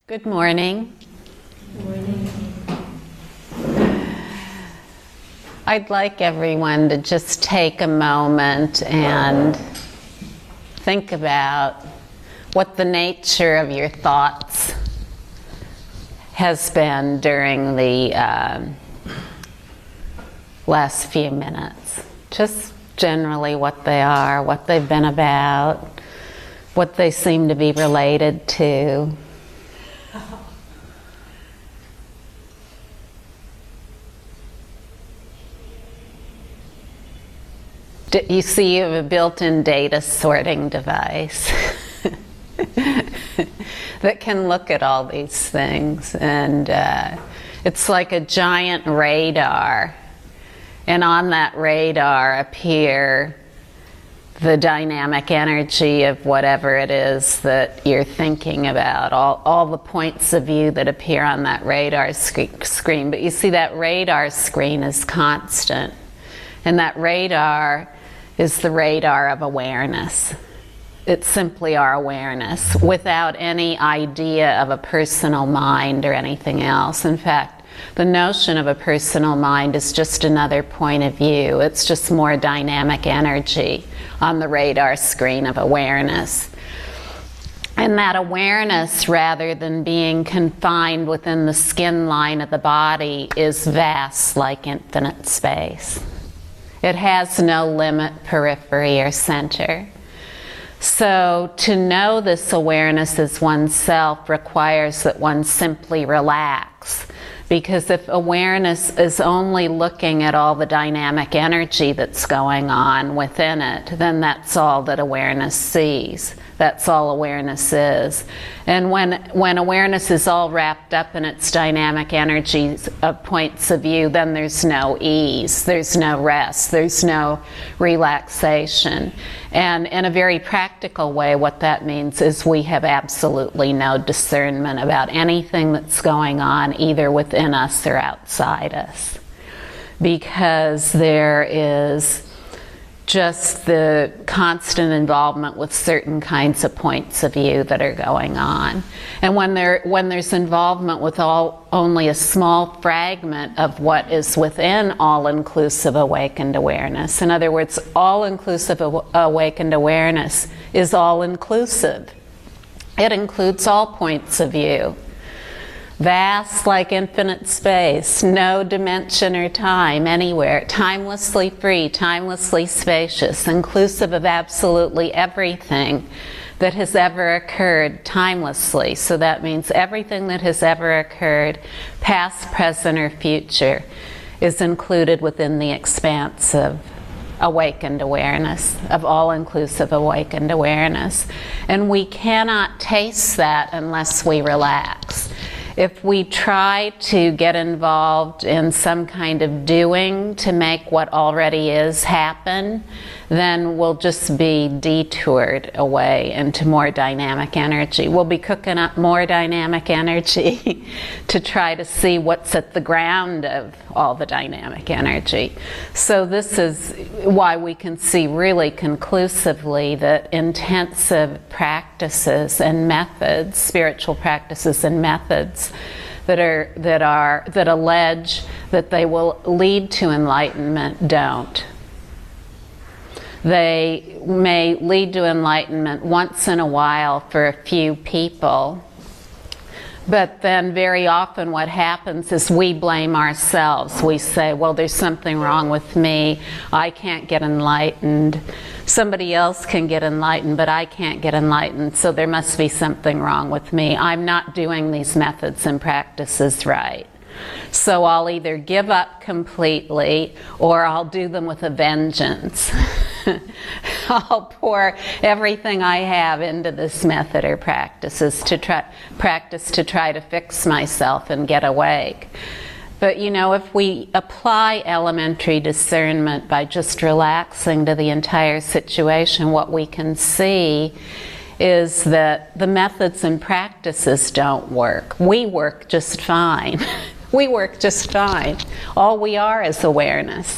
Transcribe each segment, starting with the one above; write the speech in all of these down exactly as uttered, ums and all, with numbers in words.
Good morning. Good morning. I'd like everyone to just take a moment and think about what the nature of your thoughts has been during the um, last few minutes. Just generally what they are, what they've been about, what they seem to be related to. You see you have a built-in data sorting device that can look at all these things, and uh, it's like a giant radar, and on that radar appear the dynamic energy of whatever it is that you're thinking about, all, all the points of view that appear on that radar sc- screen. But you see that radar screen is constant, and that radar is the radar of awareness. It's simply our awareness without any idea of a personal mind or anything else. In fact, the notion of a personal mind is just another point of view. It's just more dynamic energy on the radar screen of awareness. And that awareness, rather than being confined within the skin line of the body, is vast like infinite space. It has no limit, periphery, or center. So to know this awareness as oneself requires that one simply relax. Because if awareness is only looking at all the dynamic energy that's going on within it, then that's all that awareness sees. That's all awareness is. And when when awareness is all wrapped up in its dynamic energies of points of view, then there's no ease, there's no rest, there's no relaxation. And in a very practical way, what that means is we have absolutely no discernment about anything that's going on, either within us or outside us. Because there is just the constant involvement with certain kinds of points of view that are going on. And when there when there's involvement with all only a small fragment of what is within all-inclusive awakened awareness, in other words, all-inclusive aw- awakened awareness is all-inclusive. It includes all points of view. Vast like infinite space, no dimension or time anywhere, timelessly free, timelessly spacious, inclusive of absolutely everything that has ever occurred timelessly. So that means everything that has ever occurred, past, present, or future, is included within the expanse of awakened awareness, of all-inclusive awakened awareness. And we cannot taste that unless we relax. If we try to get involved in some kind of doing to make what already is happen, then we'll just be detoured away into more dynamic energy. We'll be cooking up more dynamic energy to try to see what's at the ground of all the dynamic energy. So this is why we can see really conclusively that intensive practices and methods, spiritual practices and methods, that are that are that allege that they will lead to enlightenment don't. They may lead to enlightenment once in a while for a few people, but then very often what happens is we blame ourselves. We say, well, there's something wrong with me. I can't get enlightened. Somebody else can get enlightened, but I can't get enlightened, so there must be something wrong with me. I'm not doing these methods and practices right. So I'll either give up completely or I'll do them with a vengeance. I'll pour everything I have into this method or practices to try, practice to try to fix myself and get awake. But you know, if we apply elementary discernment by just relaxing to the entire situation, what we can see is that the methods and practices don't work. We work just fine. We work just fine. All we are is awareness.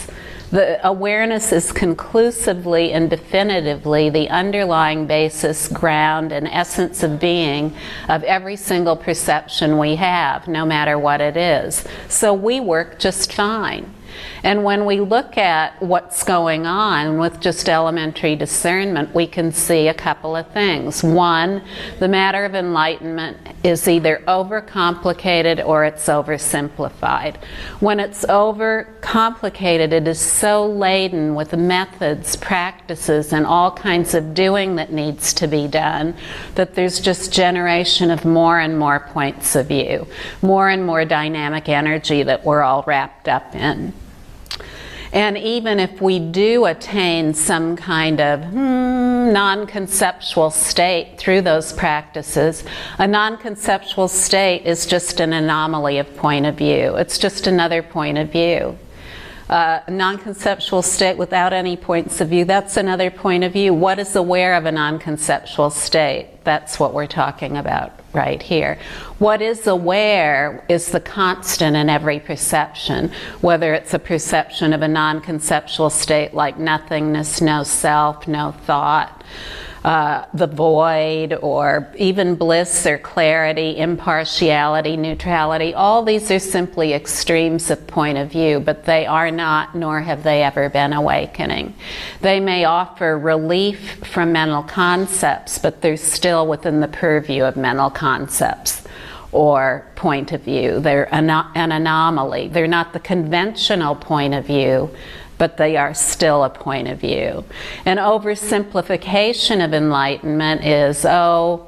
The awareness is conclusively and definitively the underlying basis, ground, and essence of being of every single perception we have, no matter what it is. So we work just fine. And when we look at what's going on with just elementary discernment, we can see a couple of things. One, the matter of enlightenment is either overcomplicated or it's oversimplified. When it's overcomplicated, it is so laden with methods, practices, and all kinds of doing that needs to be done that there's just generation of more and more points of view, more and more dynamic energy that we're all wrapped up in. And even if we do attain some kind of hmm, non-conceptual state through those practices, a non-conceptual state is just an anomaly of point of view. It's just another point of view. Uh, a non-conceptual state without any points of view, that's another point of view. What is aware of a non-conceptual state? That's what we're talking about right here. What is aware is the constant in every perception, whether it's a perception of a non-conceptual state like nothingness, no self, no thought, Uh, the void, or even bliss or clarity, impartiality, neutrality. All these are simply extremes of point of view, but they are not, nor have they ever been, awakening. They may offer relief from mental concepts, but they're still within the purview of mental concepts or point of view. They're an, an anomaly. They're not the conventional point of view, but they are still a point of view. An oversimplification of enlightenment is, oh,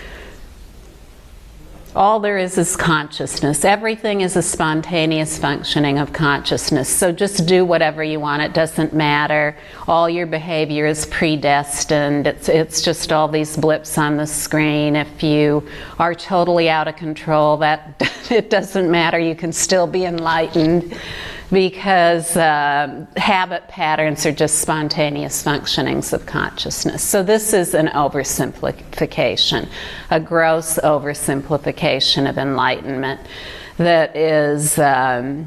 all there is is consciousness. Everything is a spontaneous functioning of consciousness. So just do whatever you want. It doesn't matter. All your behavior is predestined. It's, it's just all these blips on the screen. If you are totally out of control, that it doesn't matter. You can still be enlightened, because uh, habit patterns are just spontaneous functionings of consciousness. So this is an oversimplification, a gross oversimplification of enlightenment that is um,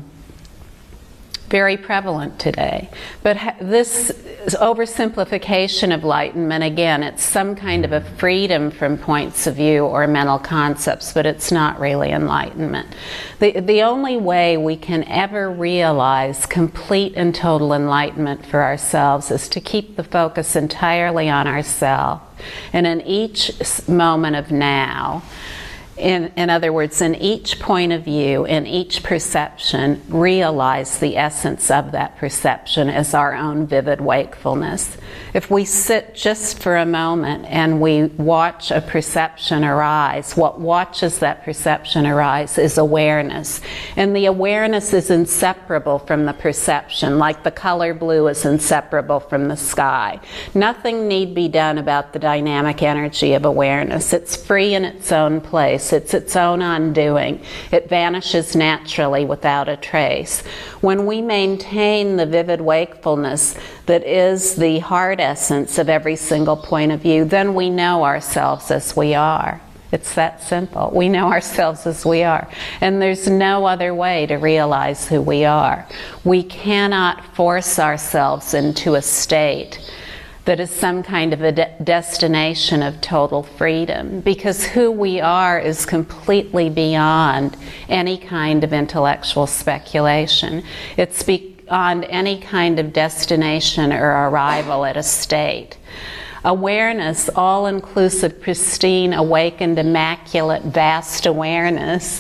very prevalent today. But ha- this oversimplification of enlightenment, again, it's some kind of a freedom from points of view or mental concepts, but it's not really enlightenment. The, the only way we can ever realize complete and total enlightenment for ourselves is to keep the focus entirely on ourselves. And in each moment of now, In, in other words, in each point of view, in each perception, realize the essence of that perception as our own vivid wakefulness. If we sit just for a moment and we watch a perception arise, what watches that perception arise is awareness. And the awareness is inseparable from the perception, like the color blue is inseparable from the sky. Nothing need be done about the dynamic energy of awareness. It's free in its own place. It's its own undoing. It vanishes naturally without a trace. When we maintain the vivid wakefulness that is the heart essence of every single point of view, then we know ourselves as we are. It's that simple. We know ourselves as we are. And there's no other way to realize who we are. We cannot force ourselves into a state that is some kind of a de- destination of total freedom, because who we are is completely beyond any kind of intellectual speculation. It's beyond any kind of destination or arrival at a state. Awareness, all-inclusive, pristine, awakened, immaculate, vast awareness,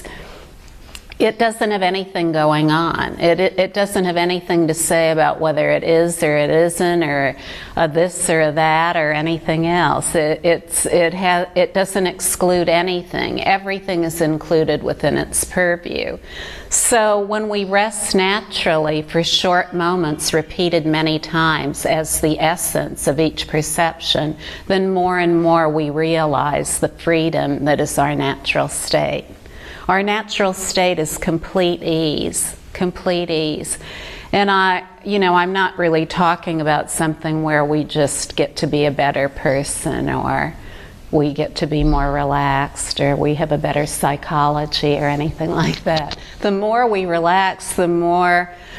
it doesn't have anything going on. It, it, it doesn't have anything to say about whether it is or it isn't, or uh, this or that, or anything else. It, it's, it, has, it doesn't exclude anything. Everything is included within its purview. So when we rest naturally for short moments, repeated many times as the essence of each perception, then more and more we realize the freedom that is our natural state. Our natural state is complete ease, complete ease. And I, you know, I'm not really talking about something where we just get to be a better person, or we get to be more relaxed, or we have a better psychology or anything like that. The more we relax, the more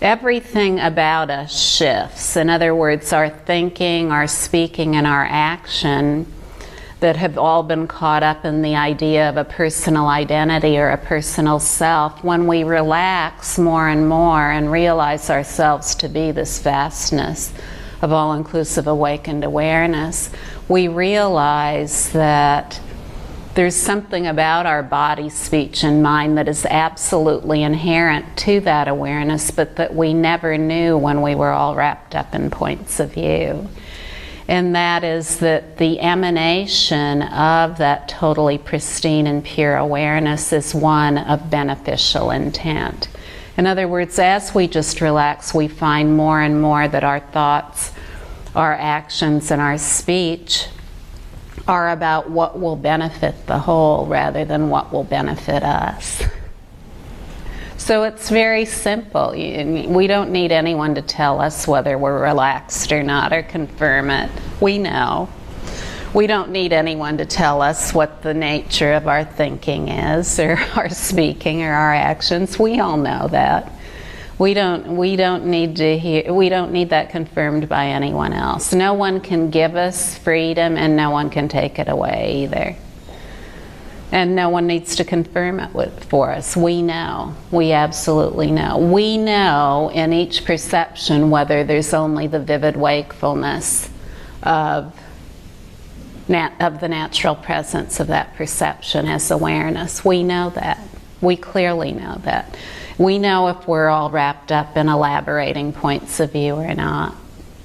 everything about us shifts. In other words, our thinking, our speaking, and our action that have all been caught up in the idea of a personal identity or a personal self, when we relax more and more and realize ourselves to be this vastness of all-inclusive awakened awareness, we realize that there's something about our body, speech, and mind that is absolutely inherent to that awareness, but that we never knew when we were all wrapped up in points of view. And that is that the emanation of that totally pristine and pure awareness is one of beneficial intent. In other words, as we just relax, we find more and more that our thoughts, our actions, and our speech are about what will benefit the whole rather than what will benefit us. So it's very simple. We don't need anyone to tell us whether we're relaxed or not or confirm it. We know. We don't need anyone to tell us what the nature of our thinking is or our speaking or our actions. We all know that. We don't, we don't need to hear, we don't need that confirmed by anyone else. No one can give us freedom and no one can take it away either. And no one needs to confirm it with, for us. We know. We absolutely know. We know in each perception whether there's only the vivid wakefulness of, nat of the natural presence of that perception as awareness. We know that. We clearly know that. We know if we're all wrapped up in elaborating points of view or not.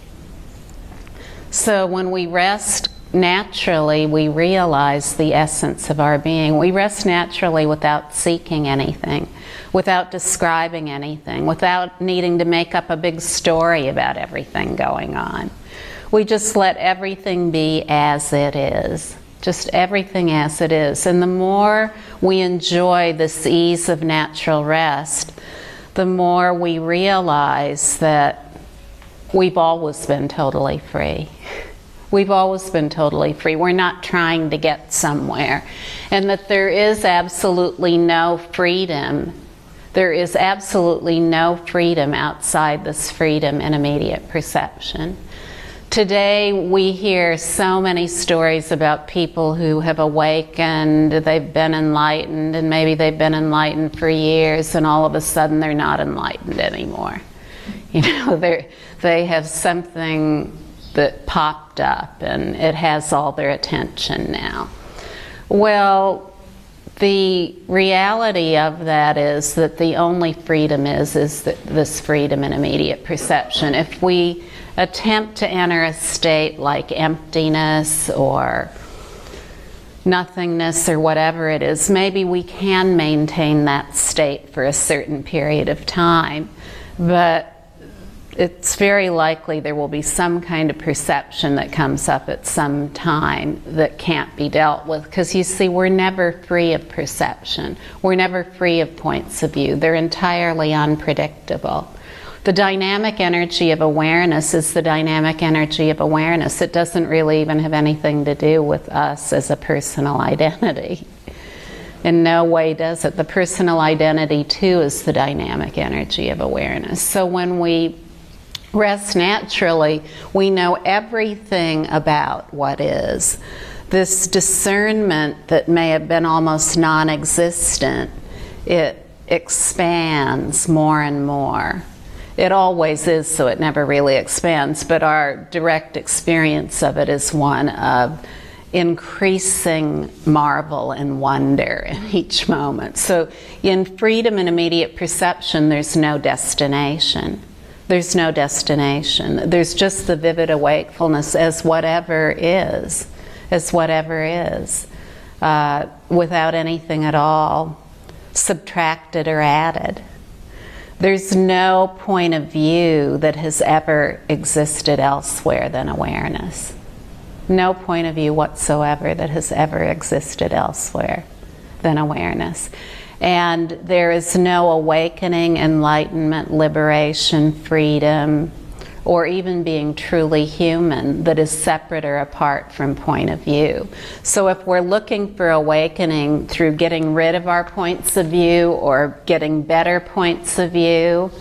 So when we rest naturally, we realize the essence of our being. We rest naturally without seeking anything, without describing anything, without needing to make up a big story about everything going on. We just let everything be as it is. Just everything as it is. And the more we enjoy this ease of natural rest, the more we realize that we've always been totally free. We've always been totally free. We're not trying to get somewhere. And that there is absolutely no freedom. There is absolutely no freedom outside this freedom in immediate perception. Today we hear so many stories about people who have awakened, they've been enlightened, and maybe they've been enlightened for years, and all of a sudden they're not enlightened anymore. You know, they they have something that popped up, and it has all their attention now. Well, the reality of that is that the only freedom is, is that this freedom in immediate perception. If we attempt to enter a state like emptiness or nothingness or whatever it is, maybe we can maintain that state for a certain period of time, but it's very likely there will be some kind of perception that comes up at some time that can't be dealt with, because you see, we're never free of perception. We're never free of points of view. They're entirely unpredictable. The dynamic energy of awareness is the dynamic energy of awareness. It doesn't really even have anything to do with us as a personal identity. In no way does it. The personal identity, too, is the dynamic energy of awareness. So when we rest naturally, we know everything about what is. This discernment that may have been almost non-existent, it expands more and more. It always is, so it never really expands, but our direct experience of it is one of increasing marvel and wonder in each moment. So in freedom and immediate perception, there's no destination. There's no destination. There's just the vivid awakefulness as whatever is, as whatever is, uh, without anything at all subtracted or added. There's no point of view that has ever existed elsewhere than awareness. No point of view whatsoever that has ever existed elsewhere than awareness. And there is no awakening, enlightenment, liberation, freedom, or even being truly human that is separate or apart from point of view. So if we're looking for awakening through getting rid of our points of view or getting better points of view,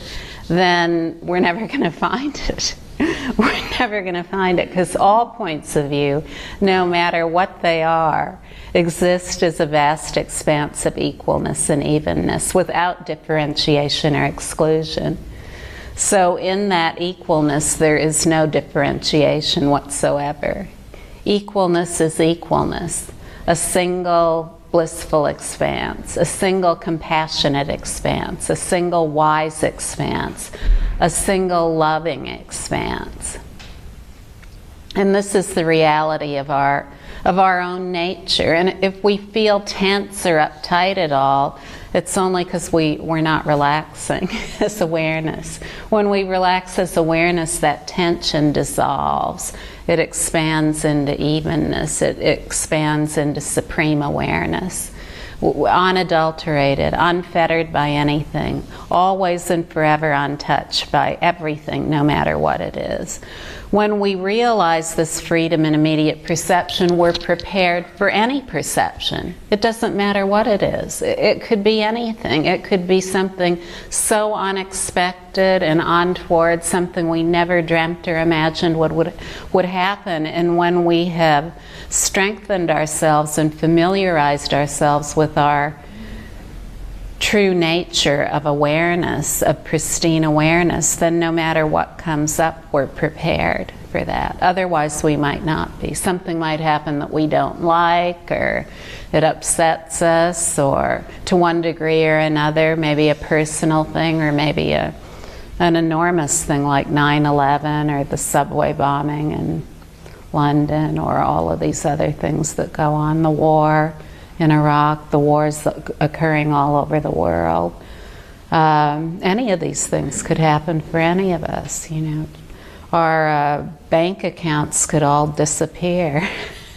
then we're never going to find it. We're never going to find it, because all points of view, no matter what they are, exist as a vast expanse of equalness and evenness without differentiation or exclusion. So in that equalness, there is no differentiation whatsoever. Equalness is equalness, a single blissful expanse, a single compassionate expanse, a single wise expanse, a single loving expanse. And this is the reality of our of our own nature. And if we feel tense or uptight at all, it's only because we, we're not relaxing as awareness. When we relax as awareness, that tension dissolves. It expands into evenness. It, it expands into supreme awareness. Unadulterated, unfettered by anything, always and forever untouched by everything, no matter what it is. When we realize this freedom in immediate perception, we're prepared for any perception. It doesn't matter what it is. It could be anything. It could be something so unexpected and untoward, something we never dreamt or imagined would, would, would happen. And when we have strengthened ourselves and familiarized ourselves with our true nature of awareness, of pristine awareness, then no matter what comes up, we're prepared for that. Otherwise, we might not be. Something might happen that we don't like, or it upsets us, or to one degree or another, maybe a personal thing, or maybe a, an enormous thing like nine eleven, or the subway bombing in London, or all of these other things that go on, the war in Iraq, the wars occurring all over the world. Um, any of these things could happen for any of us, you know. Our uh, bank accounts could all disappear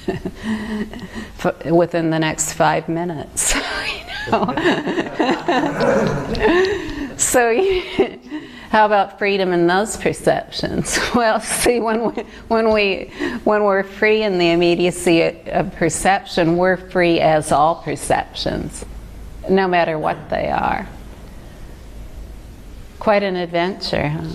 within the next five minutes, you know. So, how about freedom in those perceptions? Well, see, when we, when we, when we're free in the immediacy of perception, we're free as all perceptions, no matter what they are. Quite an adventure, huh?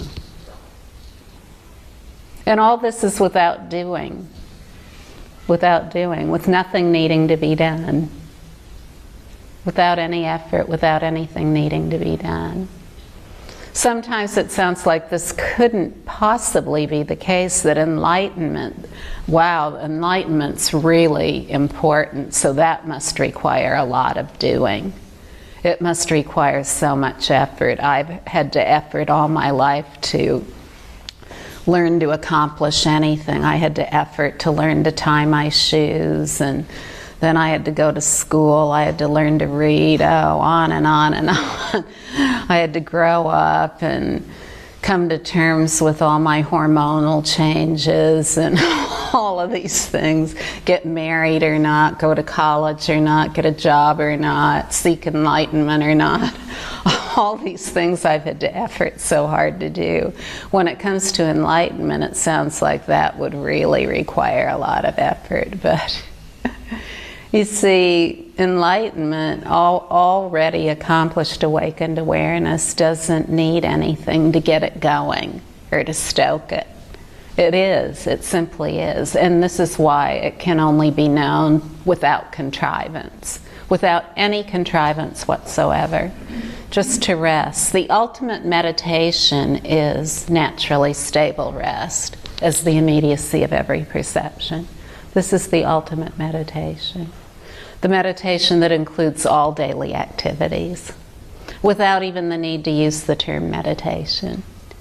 And all this is without doing, without doing, with nothing needing to be done, without any effort, without anything needing to be done. Sometimes it sounds like this couldn't possibly be the case, that enlightenment, wow, enlightenment's really important, so that must require a lot of doing. It must require so much effort. I've had to effort all my life to learn to accomplish anything. I had to effort to learn to tie my shoes, and then I had to go to school, I had to learn to read, oh, on and on and on. I had to grow up and come to terms with all my hormonal changes and all of these things, get married or not, go to college or not, get a job or not, seek enlightenment or not. All these things I've had to effort so hard to do. When it comes to enlightenment, it sounds like that would really require a lot of effort, but you see, enlightenment, all, already accomplished awakened awareness, doesn't need anything to get it going or to stoke it. It is, it simply is. And this is why it can only be known without contrivance, without any contrivance whatsoever, just to rest. The ultimate meditation is naturally stable rest, as the immediacy of every perception. This is the ultimate meditation. The meditation that includes all daily activities, without even the need to use the term meditation.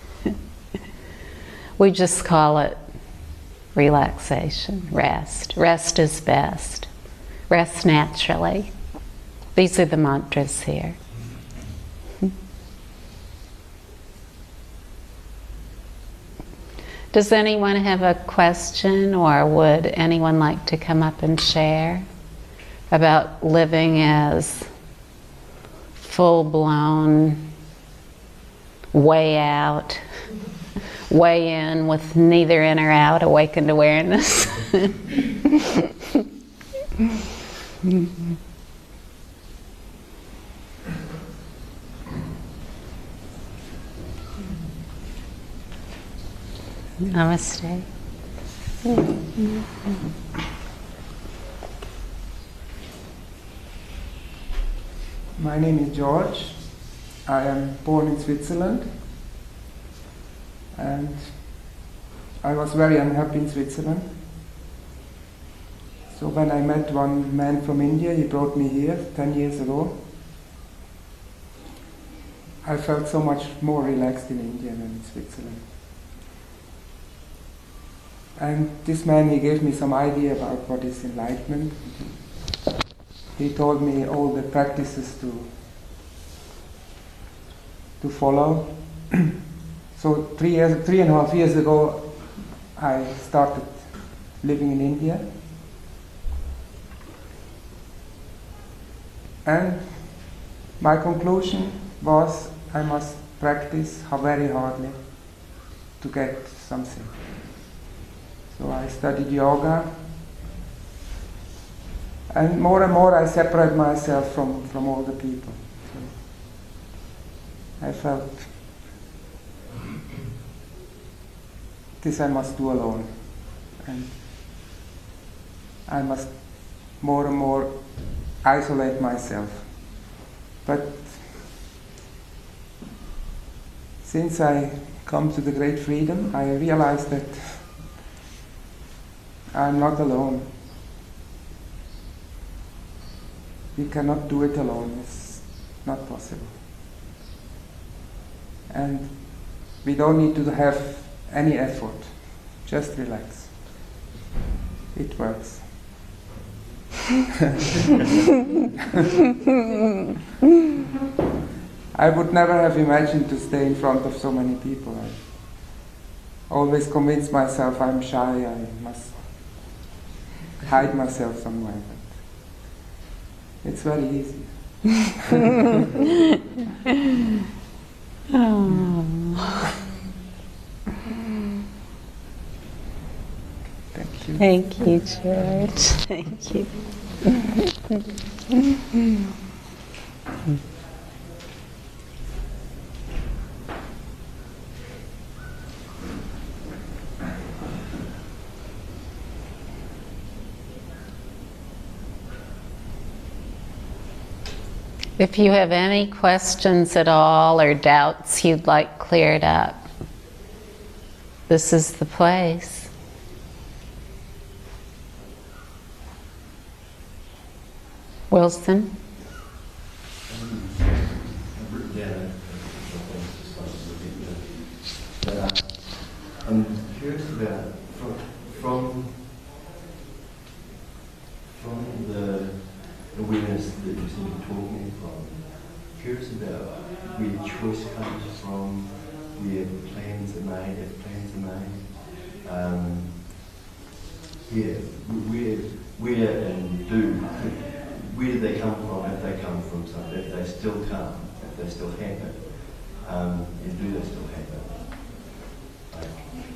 We just call it relaxation, rest. Rest is best. Rest naturally. These are the mantras here. Does anyone have a question, or would anyone like to come up and share about living as full-blown, way out, way in with neither in or out awakened awareness? Namaste. My name is George. I am born in Switzerland, and I was very unhappy in Switzerland. So when I met one man from India, he brought me here ten years ago. I felt so much more relaxed in India than in Switzerland. And this man, he gave me some idea about what is enlightenment. He told me all the practices to to follow. So three years, three and a half years ago, I started living in India. And my conclusion was I must practice very hardly to get something. So I studied yoga, and more and more I separate myself from, from all the people. So I felt this I must do alone, and I must more and more isolate myself. But since I come to the great freedom, I realize that I'm not alone. We cannot do it alone. It's not possible. And we don't need to have any effort. Just relax. It works. I would never have imagined to stay in front of so many people. I always convince myself I'm shy, I must hide myself somewhere. But it's very easy. Oh. Thank you. Thank you, George. Thank you. If you have any questions at all or doubts you'd like cleared up, this is the place. Wilson? Um, I've written down a couple of things just like to look at. But uh, I'm curious about from, from from the awareness that you seem to be talking from. Curious about where choice comes from, where plans are made, if plans are made. Um, yeah, where where and do. Where do they come from, if they come from something, if they still come, if they still happen, um, and do they still happen? Like,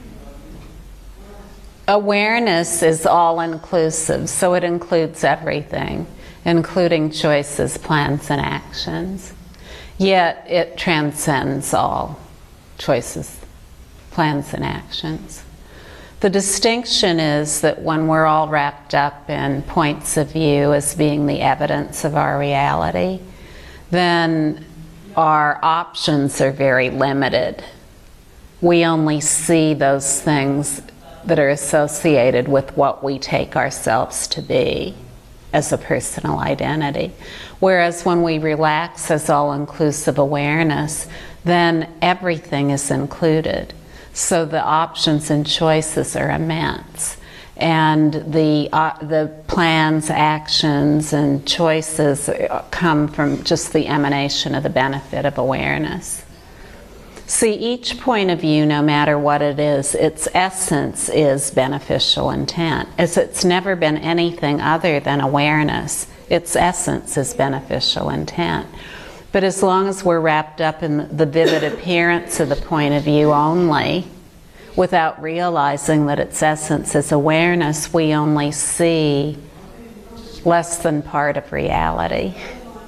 Awareness is all-inclusive, so it includes everything, including choices, plans, and actions. Yet it transcends all choices, plans, and actions. The distinction is that when we're all wrapped up in points of view as being the evidence of our reality, then our options are very limited. We only see those things that are associated with what we take ourselves to be as a personal identity. Whereas when we relax as all-inclusive awareness, then everything is included. So the options and choices are immense, and the uh, the plans, actions, and choices come from just the emanation of the benefit of awareness. See, each point of view, no matter what it is, its essence is beneficial intent, as it's never been anything other than awareness. Its essence is beneficial intent. But as long as we're wrapped up in the vivid appearance of the point of view only, without realizing that its essence is awareness, we only see less than part of reality.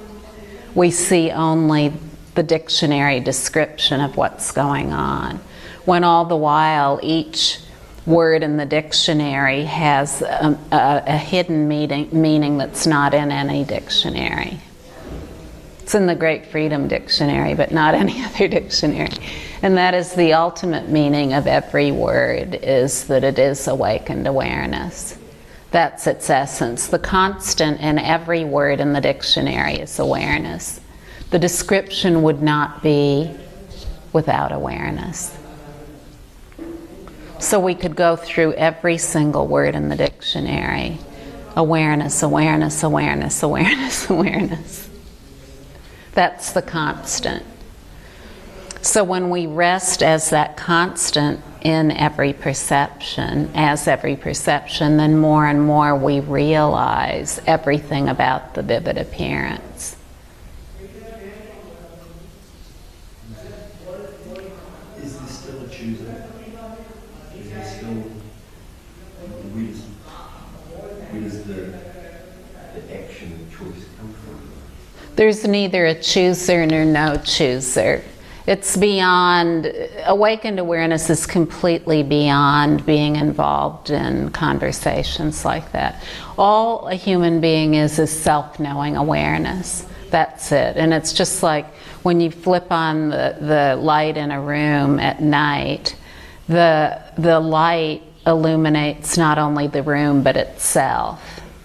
We see only the dictionary description of what's going on. when all the while each word in the dictionary has a, a, a hidden meaning, meaning that's not in any dictionary. It's in the Great Freedom Dictionary, but not any other dictionary. And that is the ultimate meaning of every word, is that it is awakened awareness. That's its essence. The constant in every word in the dictionary is awareness. The description would not be without awareness. So we could go through every single word in the dictionary. Awareness, awareness, awareness, awareness, awareness. That's the constant. So when we rest as that constant in every perception, as every perception, then more and more we realize everything about the vivid appearance. Is there still a chooser? Is there still, where does, where does the, the action, the choice come from? There's neither a chooser nor no chooser. It's beyond, awakened awareness is completely beyond being involved in conversations like that. All a human being is is self-knowing awareness. That's it. And it's just like when you flip on the, the light in a room at night, the, the light illuminates not only the room but itself.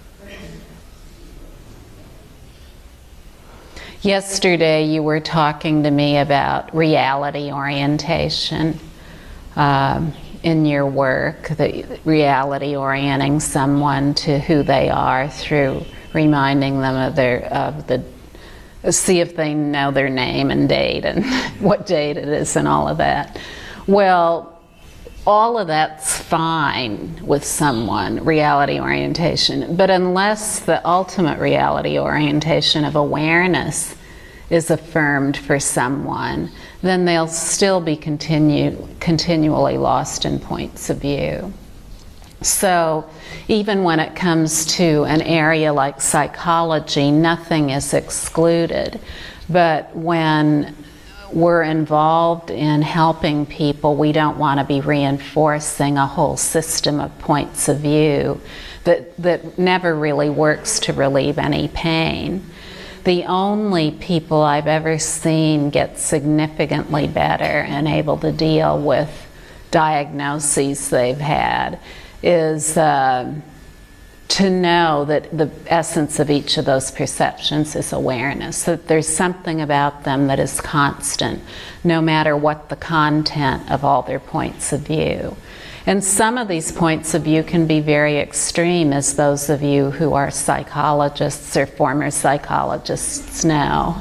Yesterday you were talking to me about reality orientation um, in your work, the reality orienting someone to who they are through reminding them of their of the see if they know their name and date and what date it is and all of that. Well, all of that's fine with someone, reality orientation, but unless the ultimate reality orientation of awareness is affirmed for someone, then they'll still be continue, continually lost in points of view. So even when it comes to an area like psychology, nothing is excluded. But when we're involved in helping people, we don't want to be reinforcing a whole system of points of view that, that never really works to relieve any pain. The only people I've ever seen get significantly better and able to deal with diagnoses they've had is uh, to know that the essence of each of those perceptions is awareness, that there's something about them that is constant, no matter what the content of all their points of view. And some of these points of view can be very extreme, as those of you who are psychologists or former psychologists know.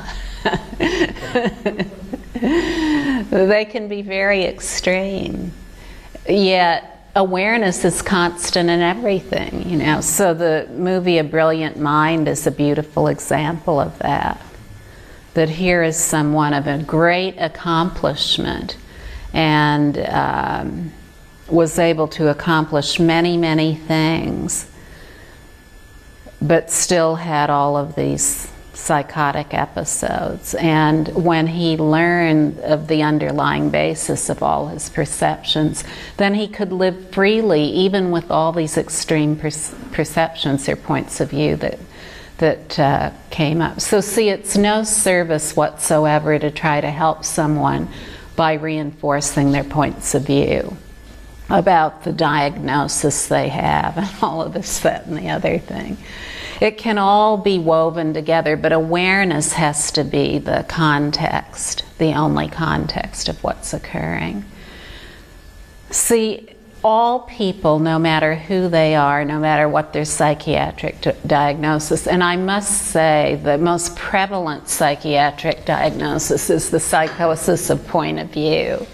They can be very extreme. Yet awareness is constant in everything, you know. So the movie A Brilliant Mind is a beautiful example of that. That here is someone of a great accomplishment and um, was able to accomplish many, many things, but still had all of these psychotic episodes. And when he learned of the underlying basis of all his perceptions, then he could live freely, even with all these extreme per perceptions or points of view that that uh, came up. So see, it's no service whatsoever to try to help someone by reinforcing their points of view about the diagnosis they have and all of this, that, and the other thing. It can all be woven together, but awareness has to be the context, the only context of what's occurring. See, all people, no matter who they are, no matter what their psychiatric diagnosis, and I must say the most prevalent psychiatric diagnosis is the psychosis of point of view.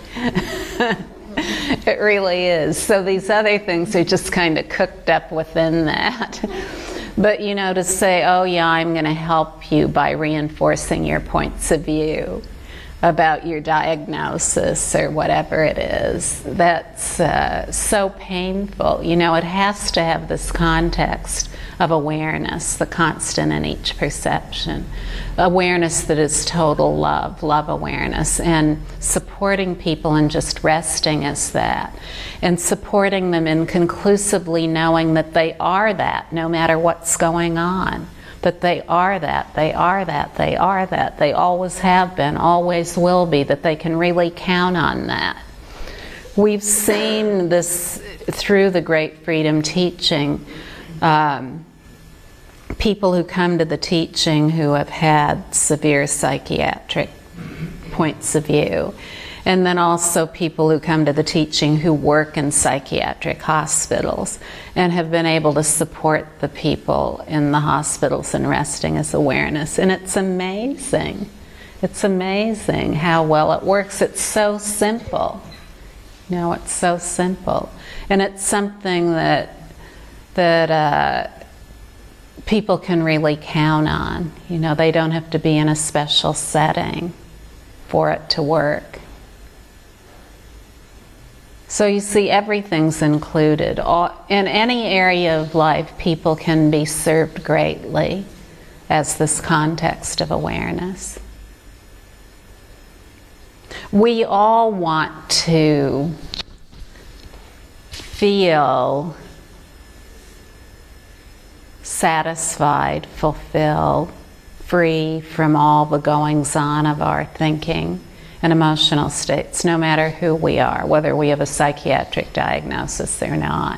It really is. So these other things are just kind of cooked up within that. But, you know, to say, oh yeah, I'm going to help you by reinforcing your points of view. about your diagnosis or whatever it is. That's uh, so painful. You know, it has to have this context of awareness, the constant in each perception. Awareness that is total love, love awareness, and supporting people and just resting as that. And supporting them in conclusively knowing that they are that, no matter what's going on. That they are that, they are that, they are that, they always have been, always will be, that they can really count on that. We've seen this through the Great Freedom Teaching. Um, people who come to the teaching who have had severe psychiatric points of view. And then also people who come to the teaching who work in psychiatric hospitals and have been able to support the people in the hospitals and resting as awareness. And it's amazing. It's amazing how well it works. It's so simple. You know, it's so simple. And it's something that, that uh, people can really count on. You know, they don't have to be in a special setting for it to work. So you see, everything's included. All, in any area of life, people can be served greatly as this context of awareness. We all want to feel satisfied, fulfilled, free from all the goings-on of our thinking and emotional states, no matter who we are, whether we have a psychiatric diagnosis or not.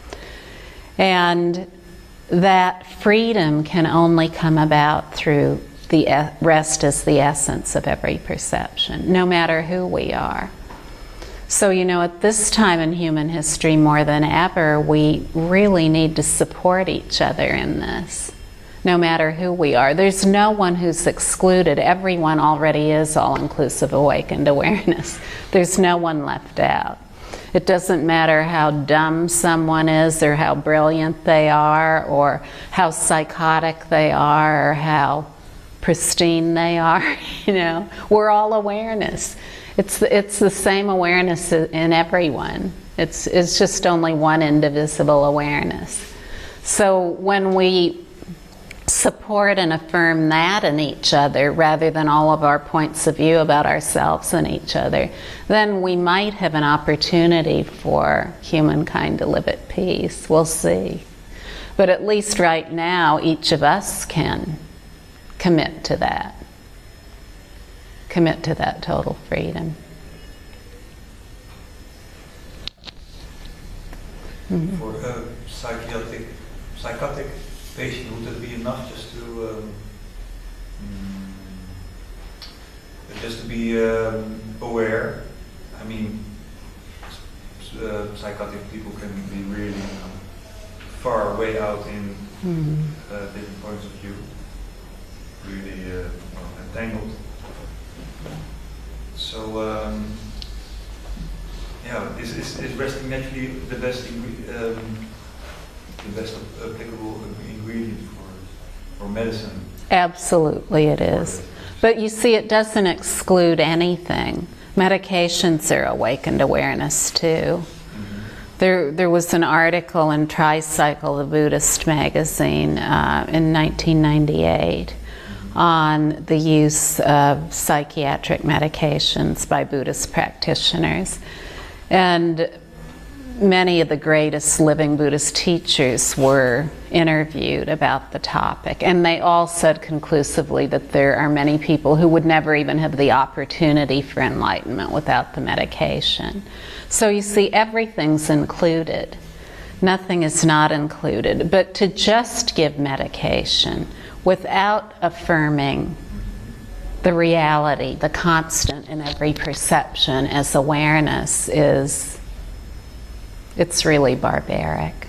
And that freedom can only come about through the rest as the essence of every perception, no matter who we are. So, you know, at this time in human history, more than ever, we really need to support each other in this. No matter who we are. There's no one who's excluded. Everyone already is all-inclusive awakened awareness. There's no one left out. It doesn't matter how dumb someone is or how brilliant they are or how psychotic they are or how pristine they are, you know. We're all awareness. It's the, it's the same awareness in everyone. It's, it's just only one indivisible awareness. So when we support and affirm that in each other rather than all of our points of view about ourselves and each other, then we might have an opportunity for humankind to live at peace. We'll see. But at least right now, each of us can commit to that. Commit to that total freedom. Mm-hmm. For a psychiatric, psychotic patient, would it be enough just to um, mm, just to be um, aware? I mean, uh, psychotic people can be really um, far way out in mm-hmm. uh, different points of view, really uh, well, entangled. So, um, yeah, is, is, is resting naturally the best ingre- um, the best applicable ingredient for, for medicine? Absolutely it is. But you see, it doesn't exclude anything. Medications are awakened awareness too. Mm-hmm. There, there was an article in Tricycle, the Buddhist magazine, uh, in nineteen ninety-eight mm-hmm. on the use of psychiatric medications by Buddhist practitioners. And many of the greatest living Buddhist teachers were interviewed about the topic, and they all said conclusively that there are many people who would never even have the opportunity for enlightenment without the medication. So you see, everything's included. Nothing is not included. But to just give medication without affirming the reality, the constant in every perception as awareness is, it's really barbaric.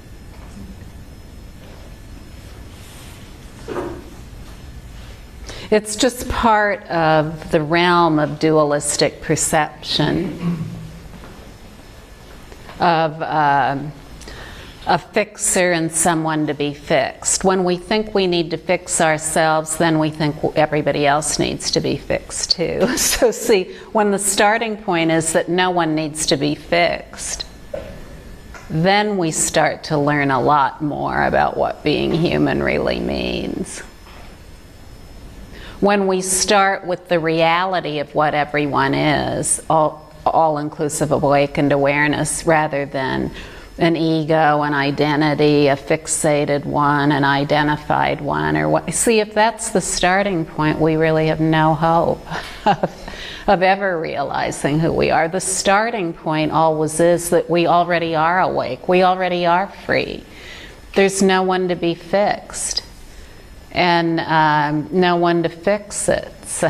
It's just part of the realm of dualistic perception, of uh, a fixer and someone to be fixed. When we think we need to fix ourselves, then we think everybody else needs to be fixed too. So see, when the starting point is that no one needs to be fixed, then we start to learn a lot more about what being human really means. When we start with the reality of what everyone is, all, all-inclusive awakened awareness, rather than an ego, an identity, a fixated one, an identified one, or what. See, if that's the starting point, we really have no hope of, of ever realizing who we are. The starting point always is that we already are awake. We already are free. There's no one to be fixed, and um, no one to fix it. So,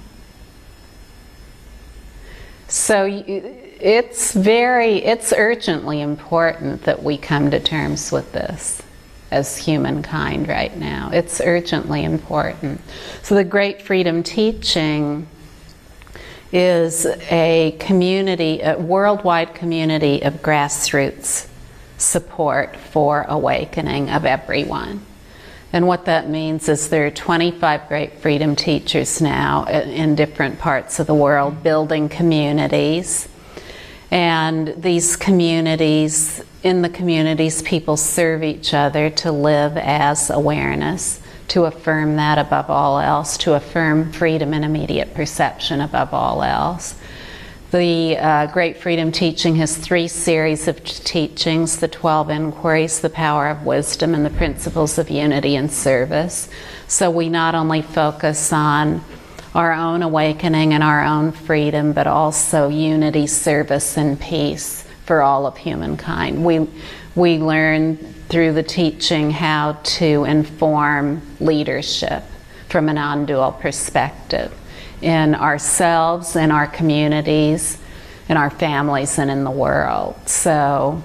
so you, it's very, it's urgently important that we come to terms with this as humankind right now. It's urgently important. So the Great Freedom Teaching is a community, a worldwide community of grassroots support for awakening of everyone. And what that means is there are twenty-five Great Freedom Teachers now in different parts of the world building communities. And these communities, in the communities, people serve each other to live as awareness, to affirm that above all else, to affirm freedom and immediate perception above all else. The uh, Great Freedom Teaching has three series of teachings: the twelve Inquiries, the Power of Wisdom, and the Principles of Unity and Service. So we not only focus on our own awakening and our own freedom, but also unity, service, and peace for all of humankind. We, we learn through the teaching how to inform leadership from a non-dual perspective in ourselves, in our communities, in our families, and in the world. So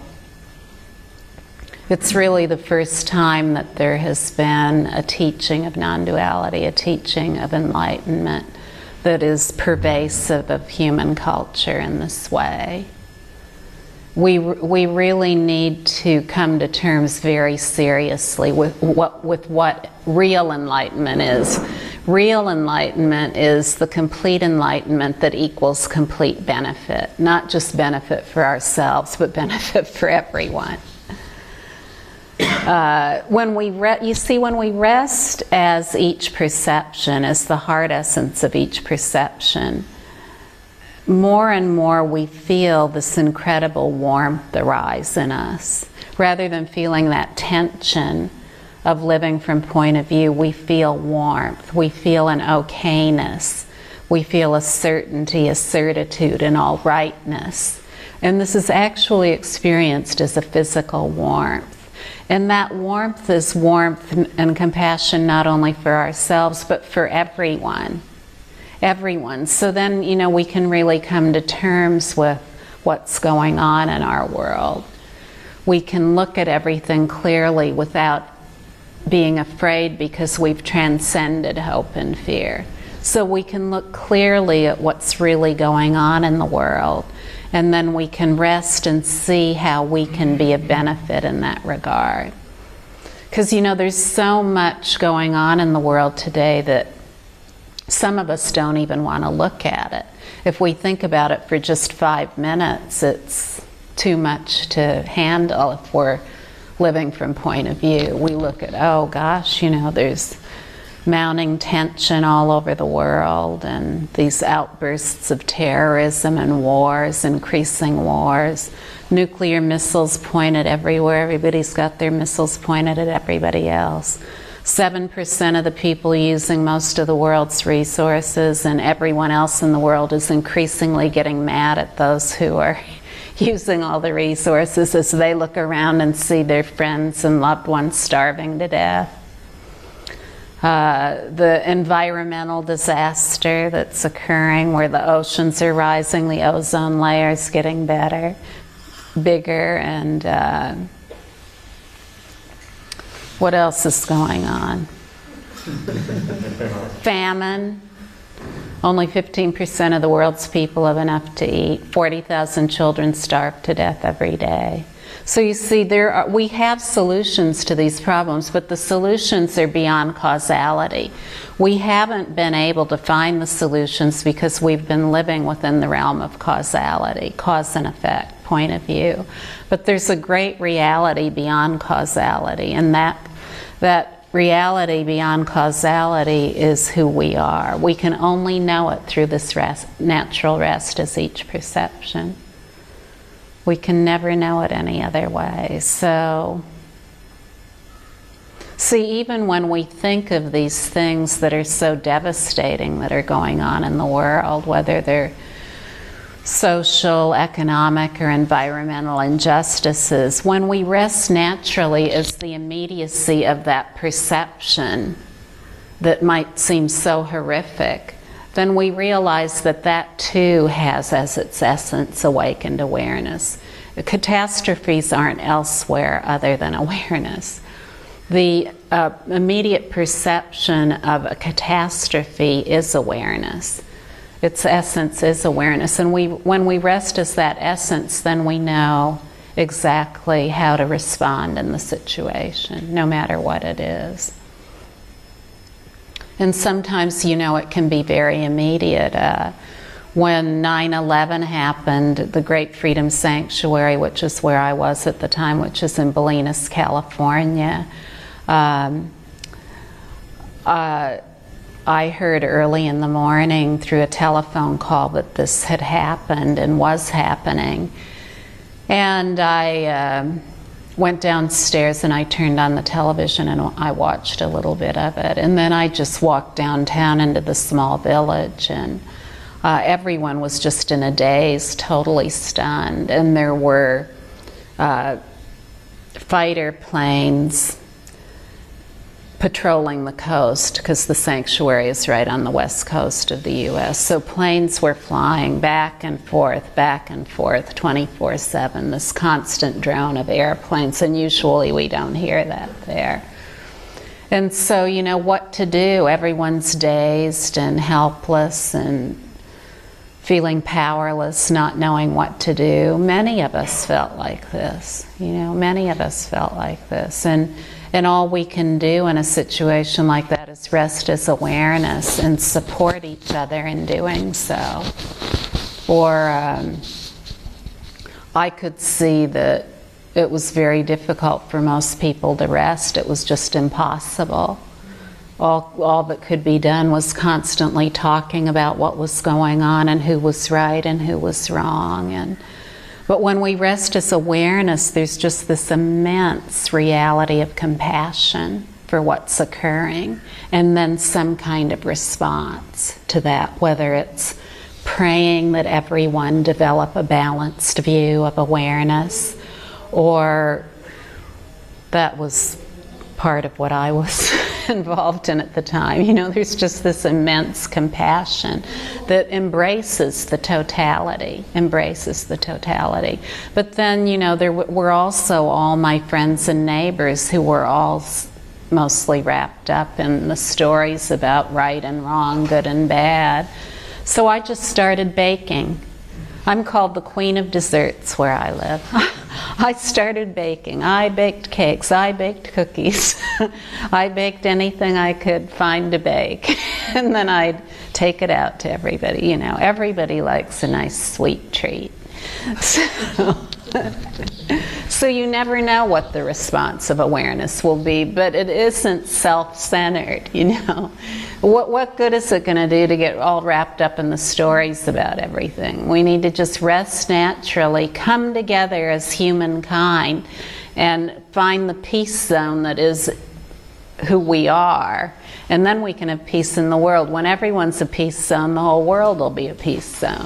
it's really the first time that there has been a teaching of non-duality, a teaching of enlightenment that is pervasive of human culture in this way. We, we really need to come to terms very seriously with what, with what real enlightenment is. Real enlightenment is the complete enlightenment that equals complete benefit. Not just benefit for ourselves, but benefit for everyone. Uh, when we re- you see, when we rest as each perception, as the heart essence of each perception, more and more we feel this incredible warmth arise in us. Rather than feeling that tension of living from point of view, we feel warmth, we feel an okayness, we feel a certainty, a certitude, an all rightness. And this is actually experienced as a physical warmth. And that warmth is warmth and compassion not only for ourselves, but for everyone. Everyone. So then, you know, we can really come to terms with what's going on in our world. We can look at everything clearly without being afraid because we've transcended hope and fear. So we can look clearly at what's really going on in the world. And then we can rest and see how we can be of benefit in that regard. Because, you know, there's so much going on in the world today that some of us don't even want to look at it. If we think about it for just five minutes, it's too much to handle if we're living from point of view. We look at, oh gosh, you know, there's mounting tension all over the world, and these outbursts of terrorism and wars, increasing wars, nuclear missiles pointed everywhere. Everybody's got their missiles pointed at everybody else. Seven percent of the people using most of the world's resources, and everyone else in the world is increasingly getting mad at those who are using all the resources as they look around and see their friends and loved ones starving to death. Uh, the environmental disaster that's occurring, where the oceans are rising, the ozone layer is getting better, bigger, and uh, what else is going on? Famine. Only fifteen percent of the world's people have enough to eat. forty thousand children starve to death every day. So you see, there are, we have solutions to these problems, but the solutions are beyond causality. We haven't been able to find the solutions because we've been living within the realm of causality, cause and effect point of view. But there's a great reality beyond causality, and that that reality beyond causality is who we are. We can only know it through this rest, natural rest as each perception. We can never know it any other way. So, see, even when we think of these things that are so devastating that are going on in the world, whether they're social, economic, or environmental injustices, when we rest naturally as the immediacy of that perception that might seem so horrific, then we realize that that too has as its essence awakened awareness. Catastrophes aren't elsewhere other than awareness. The uh, immediate perception of a catastrophe is awareness. Its essence is awareness. And we, when we rest as that essence, then we know exactly how to respond in the situation, no matter what it is. And sometimes, you know, it can be very immediate. Uh, when nine eleven happened, the Great Freedom Sanctuary, which is where I was at the time, which is in Bolinas, California, um, uh, I heard early in the morning through a telephone call that this had happened and was happening. And I um, went downstairs and I turned on the television and I watched a little bit of it. And then I just walked downtown into the small village, and uh, everyone was just in a daze, totally stunned. And there were uh, fighter planes patrolling the coast, because the sanctuary is right on the west coast of the U S So planes were flying back and forth, back and forth, twenty-four seven, this constant drone of airplanes, and usually we don't hear that there. And so, you know, what to do? Everyone's dazed and helpless and feeling powerless, not knowing what to do. Many of us felt like this, you know, many of us felt like this. And And all we can do in a situation like that is rest as awareness and support each other in doing so. Or um, I could see that it was very difficult for most people to rest. It was just impossible. All, all that could be done was constantly talking about what was going on and who was right and who was wrong. And But when we rest as awareness, there's just this immense reality of compassion for what's occurring, and then some kind of response to that, whether it's praying that everyone develop a balanced view of awareness, or that was part of what I was involved in at the time. You know, there's just this immense compassion that embraces the totality, embraces the totality. But then, you know, there were also all my friends and neighbors who were all mostly wrapped up in the stories about right and wrong, good and bad. So I just started baking. I'm called the Queen of Desserts where I live. I started baking. I baked cakes. I baked cookies. I baked anything I could find to bake. And then I'd take it out to everybody. You know, everybody likes a nice sweet treat. So, so you never know what the response of awareness will be, but it isn't self-centered, you know. What, what good is it going to do to get all wrapped up in the stories about everything? We need to just rest naturally, come together as humankind, and find the peace zone that is who we are. And then we can have peace in the world. When everyone's a peace zone, the whole world will be a peace zone.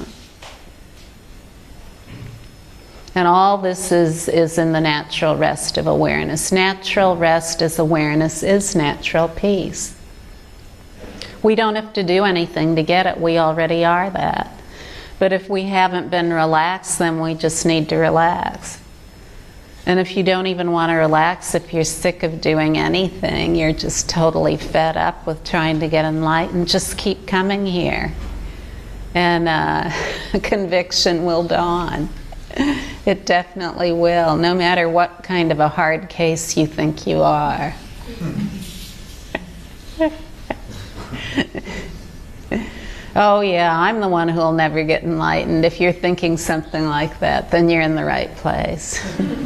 And all this is, is in the natural rest of awareness. Natural rest as awareness is natural peace. We don't have to do anything to get it. We already are that. But if we haven't been relaxed, then we just need to relax. And if you don't even want to relax, if you're sick of doing anything, you're just totally fed up with trying to get enlightened, just keep coming here. And uh, conviction will dawn. It definitely will, no matter what kind of a hard case you think you are. Oh yeah, I'm the one who'll never get enlightened. If you're thinking something like that, then you're in the right place.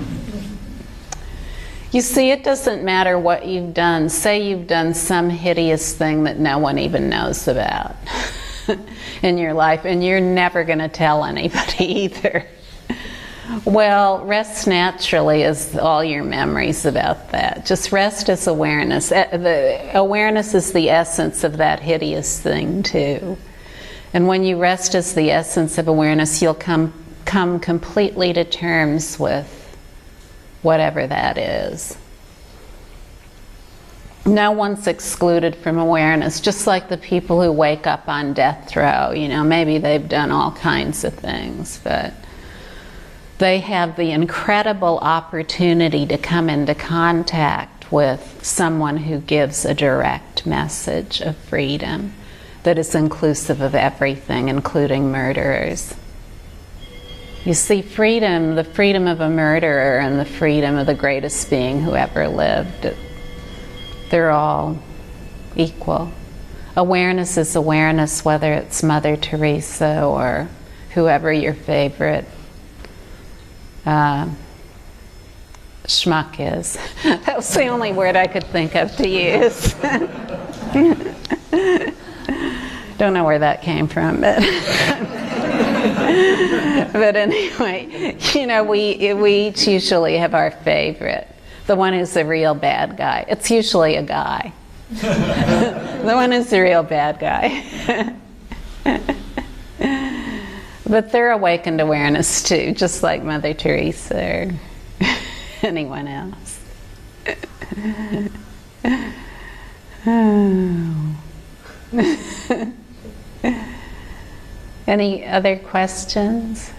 You see, it doesn't matter what you've done. Say you've done some hideous thing that no one even knows about in your life, and you're never going to tell anybody either. Well, rest naturally is all your memories about that. Just rest as awareness. The awareness is the essence of that hideous thing too. And when you rest as the essence of awareness, you'll come come completely to terms with whatever that is. No one's excluded from awareness, just like the people who wake up on death row. You know, maybe they've done all kinds of things, but they have the incredible opportunity to come into contact with someone who gives a direct message of freedom that is inclusive of everything, including murderers. You see, freedom, the freedom of a murderer and the freedom of the greatest being who ever lived, they're all equal. Awareness is awareness, whether it's Mother Teresa or whoever your favorite uh, schmuck is. That was the only word I could think of to use. Don't know where that came from, but but anyway, you know, we we each usually have our favorite, the one who's the real bad guy. It's usually a guy. The one who's the real bad guy. But they're awakened awareness too, just like Mother Teresa or anyone else. Oh. Any other questions?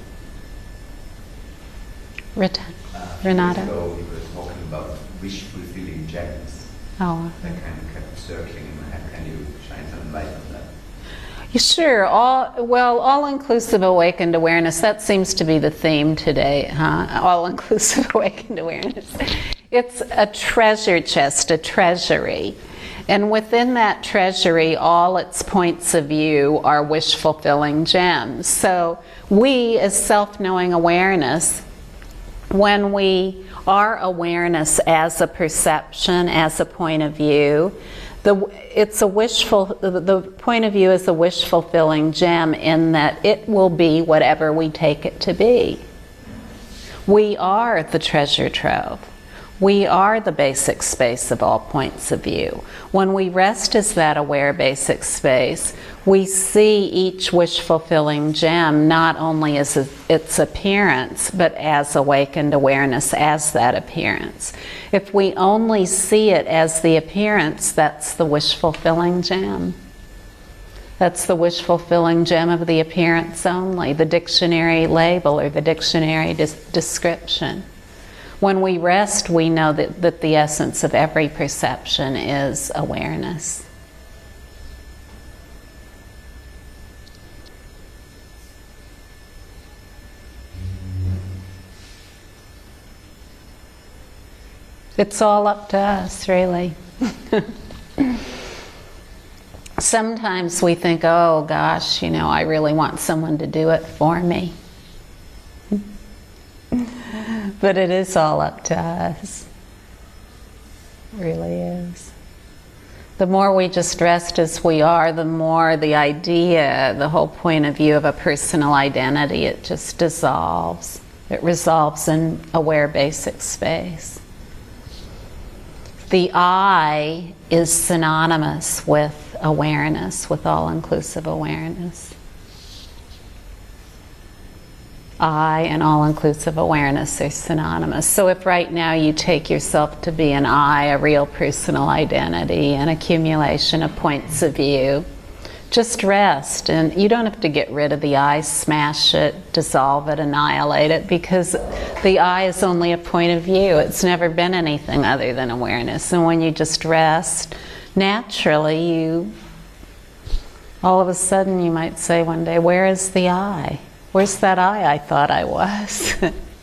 Rita? Uh, Renata? So we were talking about wish fulfilling gems. Oh. That kind of kept circling in my head. Can you shine some light on that? Sure. All well, all-inclusive awakened awareness. That seems to be the theme today, huh? All-inclusive awakened awareness. It's a treasure chest, a treasury. And within that treasury, all its points of view are wish-fulfilling gems. So we, as self-knowing awareness, when we are awareness as a perception, as a point of view, the it's a wishful. The, the point of view is a wish-fulfilling gem in that it will be whatever we take it to be. We are the treasure trove. We are the basic space of all points of view. When we rest as that aware basic space, we see each wish-fulfilling gem not only as a, its appearance, but as awakened awareness, as that appearance. If we only see it as the appearance, that's the wish-fulfilling gem. That's the wish-fulfilling gem of the appearance only, the dictionary label or the dictionary des- description. When we rest, we know that, that the essence of every perception is awareness. It's all up to us, really. Sometimes we think, oh gosh, you know, I really want someone to do it for me. But it is all up to us. It really is. The more we just rest as we are, the more the idea, the whole point of view of a personal identity, it just dissolves. It resolves in aware basic space. The I is synonymous with awareness, with all-inclusive awareness. I and all-inclusive awareness are synonymous. So if right now you take yourself to be an I, a real personal identity, an accumulation of points of view, just rest. And you don't have to get rid of the I, smash it, dissolve it, annihilate it, because the I is only a point of view. It's never been anything other than awareness. And when you just rest, naturally you, all of a sudden you might say one day, where is the I? Where's that I I thought I was?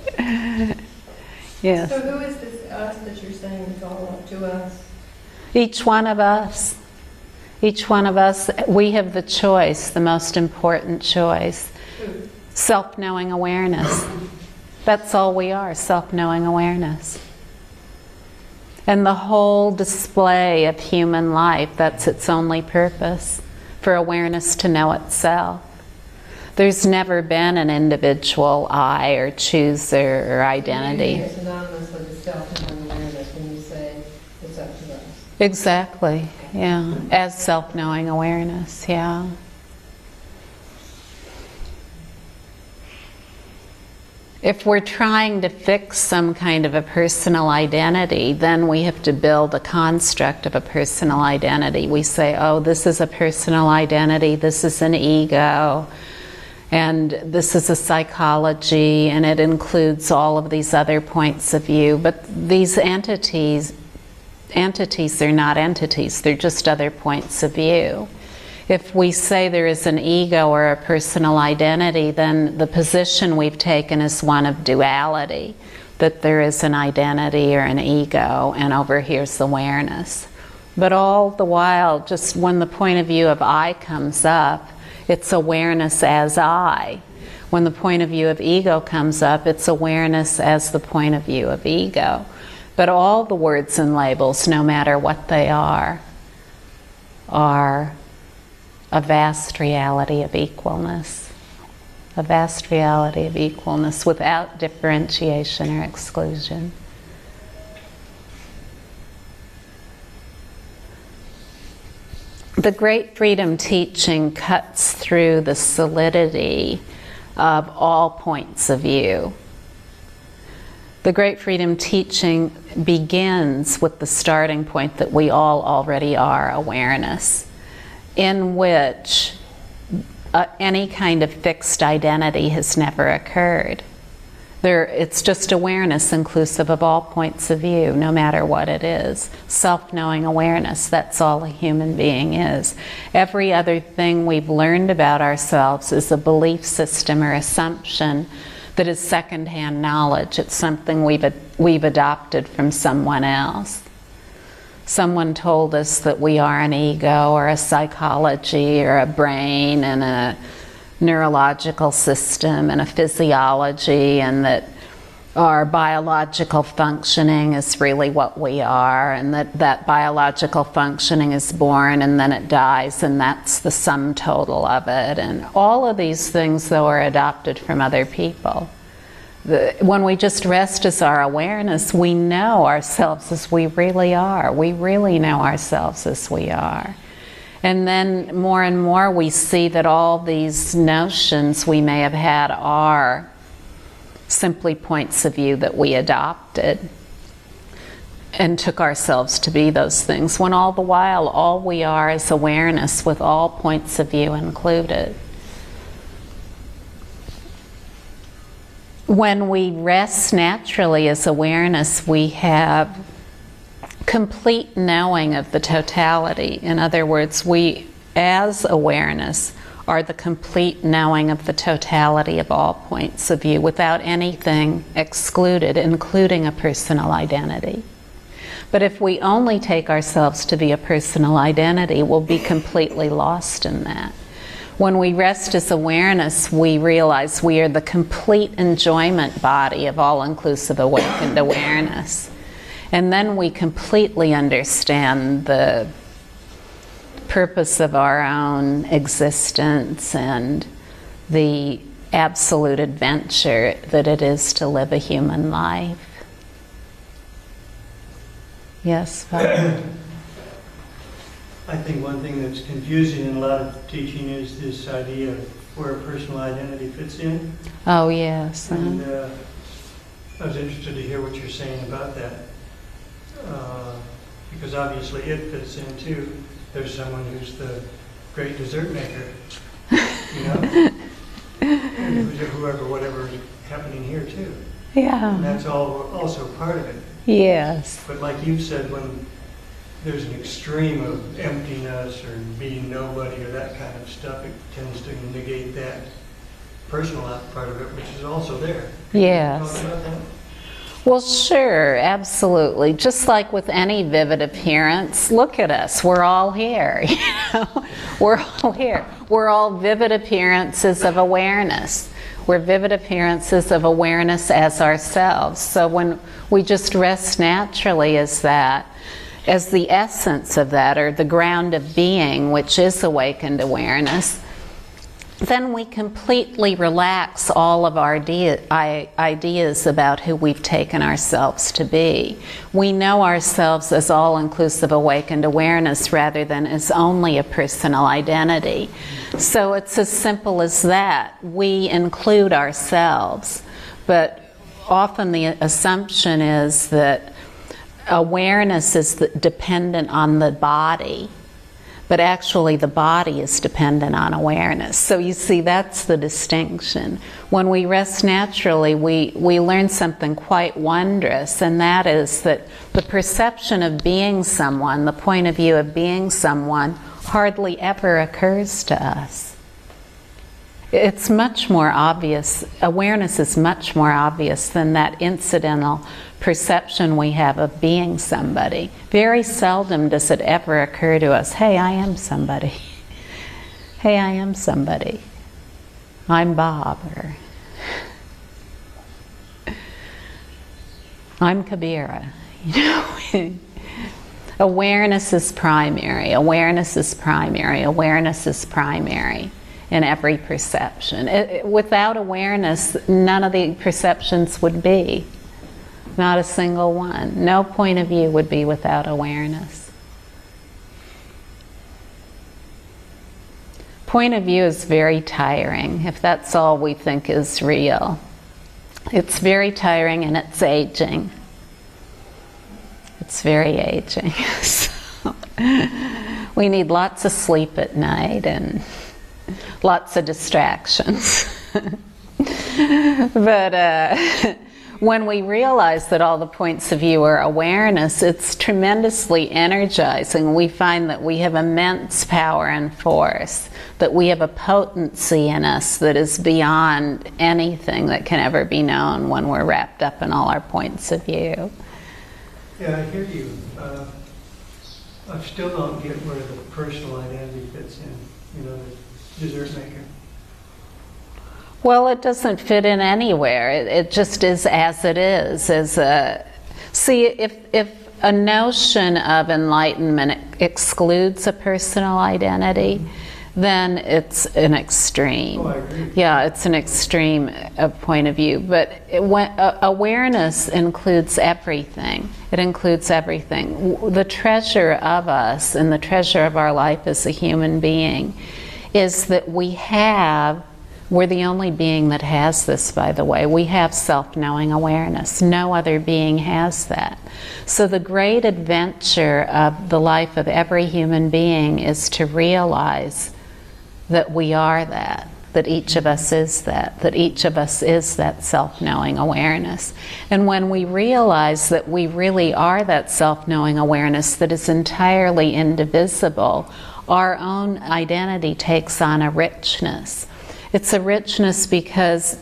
Yes. So who is this us that you're saying is all up to us? Each one of us. Each one of us, we have the choice, the most important choice. Who? Self-knowing awareness. That's all we are, self-knowing awareness. And the whole display of human life, that's its only purpose, for awareness to know itself. There's never been an individual I or chooser or identity. It's synonymous with the self-knowing awareness when you say it's up to us. Exactly, yeah. As self-knowing awareness, yeah. If we're trying to fix some kind of a personal identity, then we have to build a construct of a personal identity. We say, oh, this is a personal identity, this is an ego, and this is a psychology, and it includes all of these other points of view. But these entities, entities are not entities, they're just other points of view. If we say there is an ego or a personal identity, then the position we've taken is one of duality, that there is an identity or an ego, and over here's awareness. But all the while, just when the point of view of I comes up, it's awareness as I. When the point of view of ego comes up, it's awareness as the point of view of ego. But all the words and labels, no matter what they are, are a vast reality of equalness. A vast reality of equalness without differentiation or exclusion. The Great Freedom Teaching cuts through the solidity of all points of view. The Great Freedom Teaching begins with the starting point that we all already are, awareness, in which uh, any kind of fixed identity has never occurred. There, it's just awareness inclusive of all points of view, no matter what it is. Self-knowing awareness, that's all a human being is. Every other thing we've learned about ourselves is a belief system or assumption that is secondhand knowledge. It's something we've, we've adopted from someone else. Someone told us that we are an ego or a psychology or a brain and a neurological system and a physiology, and that our biological functioning is really what we are, and that that biological functioning is born and then it dies, and that's the sum total of it. And all of these things, though, are adopted from other people. The, when we just rest as our awareness, we know ourselves as we really are. We really know ourselves as we are. And then more and more we see that all these notions we may have had are simply points of view that we adopted and took ourselves to be those things, when all the while all we are is awareness with all points of view included. When we rest naturally as awareness, we have complete knowing of the totality. In other words, we, as awareness, are the complete knowing of the totality of all points of view, without anything excluded, including a personal identity. But if we only take ourselves to be a personal identity, we'll be completely lost in that. When we rest as awareness, we realize we are the complete enjoyment body of all-inclusive awakened awareness. And then we completely understand the purpose of our own existence and the absolute adventure that it is to live a human life. Yes, Father? I think one thing that's confusing in a lot of teaching is this idea of where a personal identity fits in. Oh, yes. And uh, I was interested to hear what you're saying about that. Uh, because obviously it fits in too. There's someone who's the great dessert maker, you know? And whoever, whatever is happening here too. Yeah. And that's all also part of it. Yes. But like you said, when there's an extreme of emptiness or being nobody or that kind of stuff, it tends to negate that. personal part of it, which is also there. Yes. Talk about that? Well, sure, absolutely. Just like with any vivid appearance, look at us. We're all here. You know? We're all here. We're all vivid appearances of awareness. We're vivid appearances of awareness as ourselves. So when we just rest naturally as that, as the essence of that, or the ground of being, which is awakened awareness, then we completely relax all of our idea, I, ideas about who we've taken ourselves to be. We know ourselves as all-inclusive awakened awareness rather than as only a personal identity. So it's as simple as that. We include ourselves, but often the assumption is that awareness is the, dependent on the body. But actually the body is dependent on awareness. So you see, that's the distinction. When we rest naturally, we, we learn something quite wondrous, and that is that the perception of being someone, the point of view of being someone, hardly ever occurs to us. It's much more obvious, awareness is much more obvious than that incidental perception we have of being somebody. Very seldom does it ever occur to us, hey, I am somebody. Hey, I am somebody. I'm Bob, or I'm Kabira. You know, awareness is primary, awareness is primary, awareness is primary in every perception. It, it, without awareness, none of the perceptions would be. Not a single one. No point of view would be without awareness. Point of view is very tiring, if that's all we think is real. It's very tiring and it's aging. It's very aging. So, we need lots of sleep at night and lots of distractions. But uh, when we realize that all the points of view are awareness, it's tremendously energizing. We find that we have immense power and force, that we have a potency in us that is beyond anything that can ever be known when we're wrapped up in all our points of view. Yeah, I hear you. Uh, I still don't get where the personal identity fits in, you know, the dessert maker. Well, it doesn't fit in anywhere. It, it just is as it is. As a, see, if, if a notion of enlightenment excludes a personal identity, then it's an extreme. Oh, I agree. Yeah, it's an extreme uh, point of view. But it, when, uh, awareness includes everything. It includes everything. W- The treasure of us and the treasure of our life as a human being is that we have, we're the only being that has this, by the way. We have self-knowing awareness. No other being has that. So the great adventure of the life of every human being is to realize that we are that, that each of us is that, that each of us is that self-knowing awareness. And when we realize that we really are that self-knowing awareness that is entirely indivisible, our own identity takes on a richness. It's a richness because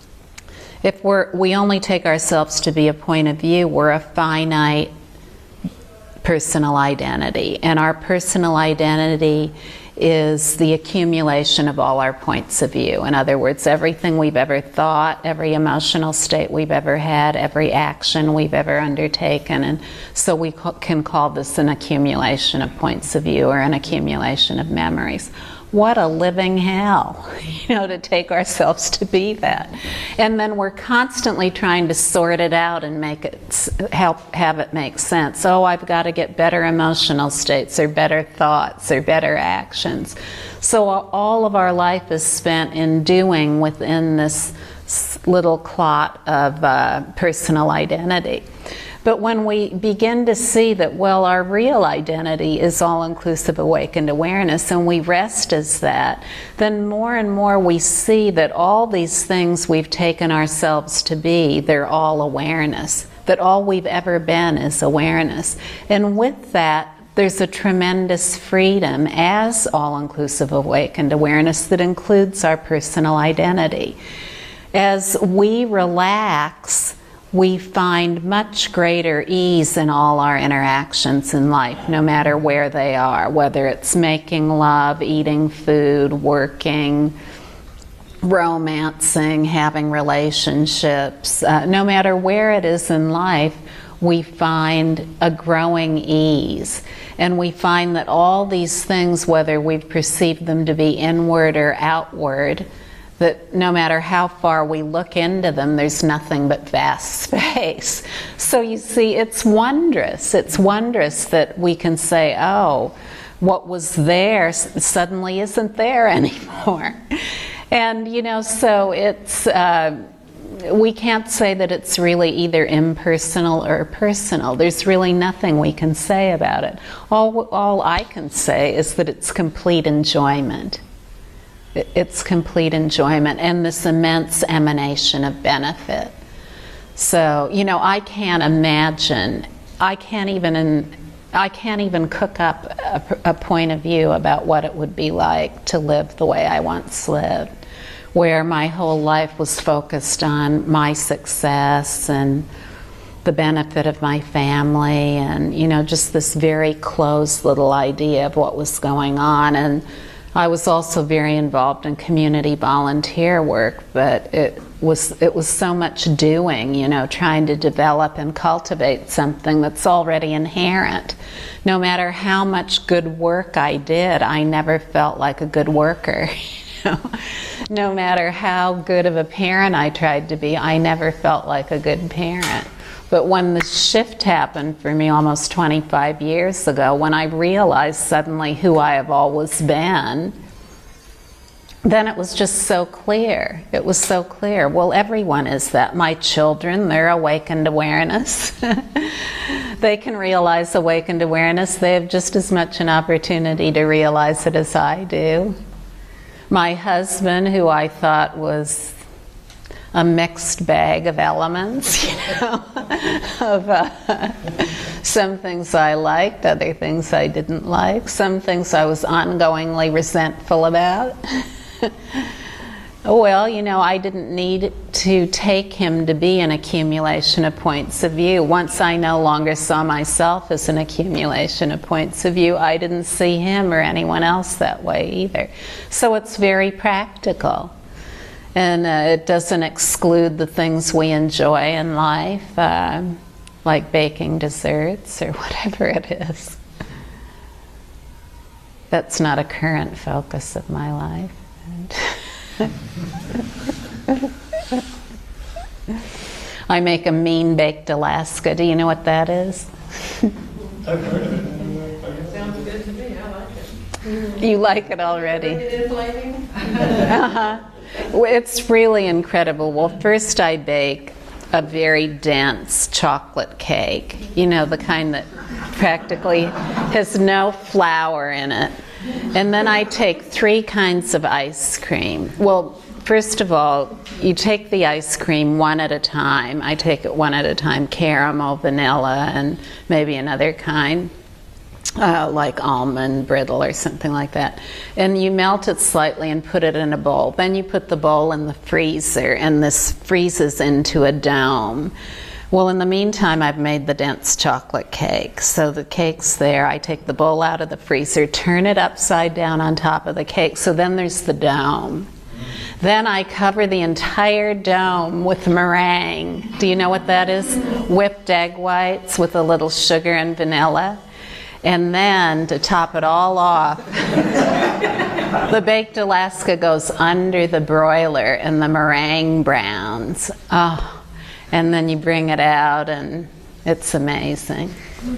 if we're, we only take ourselves to be a point of view, we're a finite personal identity. And our personal identity is the accumulation of all our points of view. In other words, everything we've ever thought, every emotional state we've ever had, every action we've ever undertaken. And so we can call this an accumulation of points of view or an accumulation of memories. What a living hell, you know, to take ourselves to be that. And then we're constantly trying to sort it out and make it, help have it make sense. Oh, I've got to get better emotional states or better thoughts or better actions. So all of our life is spent in doing within this little clot of uh, personal identity. But when we begin to see that, well, our real identity is all-inclusive awakened awareness, and we rest as that, then more and more we see that all these things we've taken ourselves to be, they're all awareness, that all we've ever been is awareness. And with that, there's a tremendous freedom as all-inclusive awakened awareness that includes our personal identity. As we relax, we find much greater ease in all our interactions in life, no matter where they are, whether it's making love, eating food, working, romancing, having relationships. Uh, no matter where it is in life, we find a growing ease. And we find that all these things, whether we've perceived them to be inward or outward, that no matter how far we look into them, there's nothing but vast space. So you see, it's wondrous. It's wondrous that we can say, oh, what was there suddenly isn't there anymore. And, you know, so it's, uh, we can't say that it's really either impersonal or personal. There's really nothing we can say about it. All, all I can say is that it's complete enjoyment. It's complete enjoyment and this immense emanation of benefit. So, you know, I can't imagine, I can't even, I can't even cook up a, a point of view about what it would be like to live the way I once lived, where my whole life was focused on my success and the benefit of my family and, you know, just this very closed little idea of what was going on. And I was also very involved in community volunteer work, but it was it was so much doing, you know, trying to develop and cultivate something that's already inherent. No matter how much good work I did, I never felt like a good worker. You know? No matter how good of a parent I tried to be, I never felt like a good parent. But when the shift happened for me almost twenty-five years ago, when I realized suddenly who I have always been, then it was just so clear. It was so clear. Well, everyone is that. My children, they're awakened awareness. They can realize awakened awareness. They have just as much an opportunity to realize it as I do. My husband, who I thought was a mixed bag of elements, you know, of uh, some things I liked, other things I didn't like, some things I was ongoingly resentful about. Well, you know, I didn't need to take him to be an accumulation of points of view. Once I no longer saw myself as an accumulation of points of view, I didn't see him or anyone else that way either. So it's very practical. And uh, it doesn't exclude the things we enjoy in life, uh, like baking desserts or whatever it is. That's not a current focus of my life. I make a mean baked Alaska. Do you know what that is? I've heard of it. It sounds good to me. I like it. You like it already? It is lighting. Uh-huh. Well, it's really incredible. Well, first I bake a very dense chocolate cake, you know, the kind that practically has no flour in it. And then I take three kinds of ice cream. Well, first of all, you take the ice cream one at a time. I take it one at a time, caramel, vanilla, and maybe another kind. Uh, like almond brittle or something like that. And you melt it slightly and put it in a bowl. Then you put the bowl in the freezer and this freezes into a dome. Well, in the meantime, I've made the dense chocolate cake. So the cake's there. I take the bowl out of the freezer, turn it upside down on top of the cake. So then there's the dome. Then I cover the entire dome with meringue. Do you know what that is? Whipped egg whites with a little sugar and vanilla. And then, to top it all off, the baked Alaska goes under the broiler and the meringue browns. Oh, and then you bring it out and it's amazing.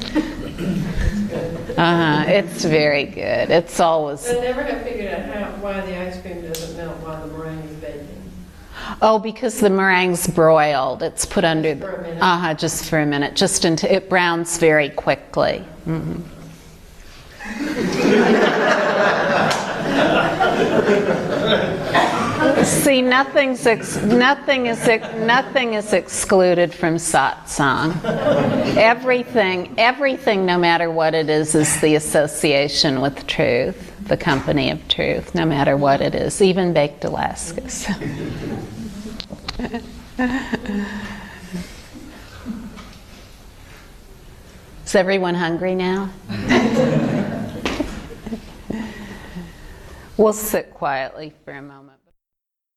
Uh-huh, it's very good. It's always... I never have figured out how, why the ice cream doesn't melt while the meringue is baking. Oh, because the meringue's broiled. It's put under... For a minute. Uh-huh, just for a minute. Just until it browns very quickly. Mm-hmm. See, nothing's ex- nothing is ex- nothing is excluded from satsang. Everything, everything, no matter what it is, is the association with truth, the company of truth, no matter what it is, even baked Alaskas. Is everyone hungry now? We'll sit quietly for a moment.